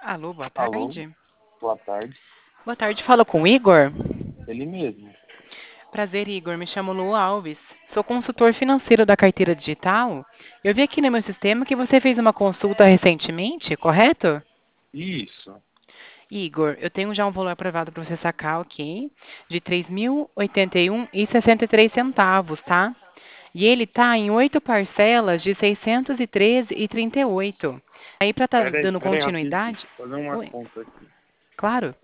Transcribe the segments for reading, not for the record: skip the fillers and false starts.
Alô, boa Alô, tarde. boa tarde. Boa tarde, fala com o Igor. Ele mesmo. Prazer, Igor. Me chamo Lu Alves. Sou consultor financeiro da carteira digital. Eu vi aqui no meu sistema que você fez uma consulta recentemente, correto? Isso. Igor, eu tenho já um valor aprovado para você sacar, ok? De 3.081,63 centavos, tá? E ele tá em 8 parcelas de 613,38. Aí para estar dando Pera aí rapidinho. continuidade. Vou fazer uma Oi, conta aqui. claro.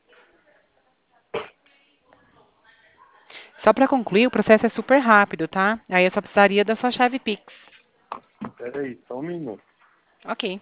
Só para concluir, o processo é super rápido, tá? Aí eu só precisaria da sua chave Pix. Pera aí, só um minuto. Ok.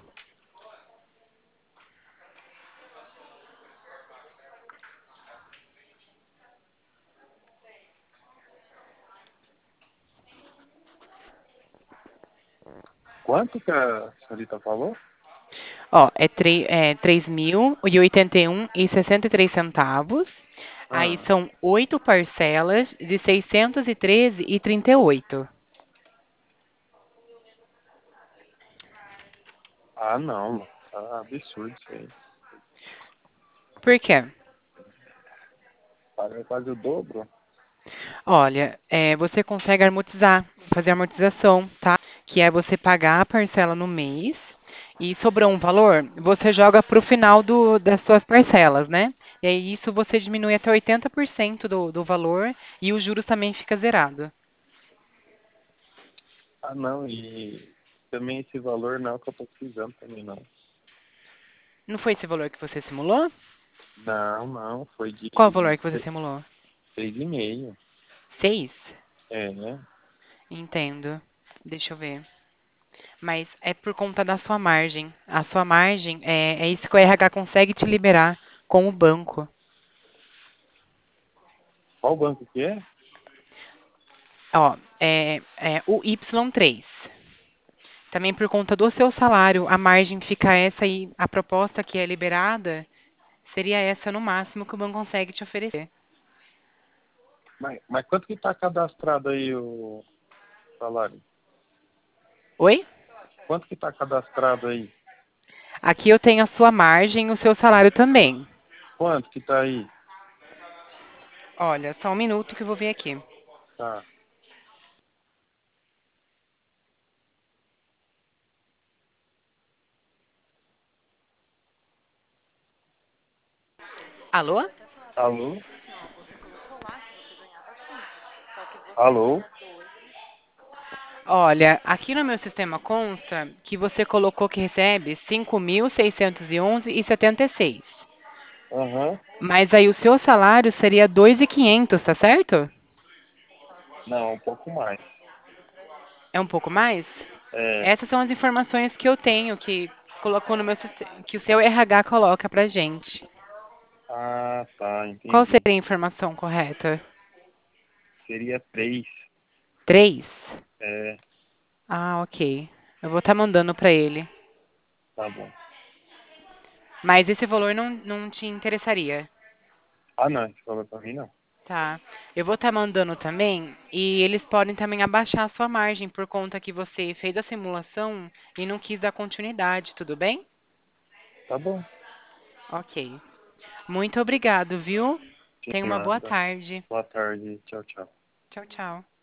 Quanto que a senhorita falou? Ó, é 3.081,63 centavos. Aí Ah, são 8 parcelas de 613,38. não. Tá absurdo isso aí. Por quê? Paga quase o dobro. Olha, você consegue amortizar, fazer amortização, tá? Que é você pagar a parcela no mês e sobrou um valor, você joga para o final das suas parcelas, né? E aí isso você diminui até 80% do valor e os juros também fica zerado. Não, e também esse valor não é o que eu tô precisando também, não. Não foi esse valor que você simulou? Não, foi de Qual o valor que você simulou? 3,5. 6? É, né? Entendo. Deixa eu ver. Mas é por conta da sua margem. A sua margem é isso que o RH consegue te liberar com o banco. Qual banco que é? Ó, é o Y3. Também por conta do seu salário, a margem fica essa aí, a proposta que é liberada seria essa no máximo que o banco consegue te oferecer. Mas quanto que tá cadastrado aí o salário? Oi? Quanto que tá cadastrado aí? Aqui eu tenho a sua margem e o seu salário também. Quanto que tá aí? Olha, só um minuto que eu vou ver aqui. Tá. Alô? Alô? Alô? Olha, aqui no meu sistema consta que você colocou que recebe 5.611,76. Aham. Mas aí o seu salário seria 2.500, tá certo? Não, um pouco mais. É um pouco mais? É. Essas são as informações que eu tenho que colocou no meu sistema, que o seu RH coloca pra gente. Tá, Qual entendi. seria a informação correta? Seria 3. 3? É, Ah, ok. Eu vou estar mandando pra ele. tá bom. Mas esse valor não te interessaria, Não, você falou pra mim não. tá? Eu vou estar mandando também e eles podem também abaixar a sua margem por conta que você fez a simulação e não quis dar continuidade, tudo bem? Tá bom. Ok. Muito obrigado, viu? De Tenha uma boa nada. tarde. Boa tarde. Tchau, tchau. Tchau, tchau.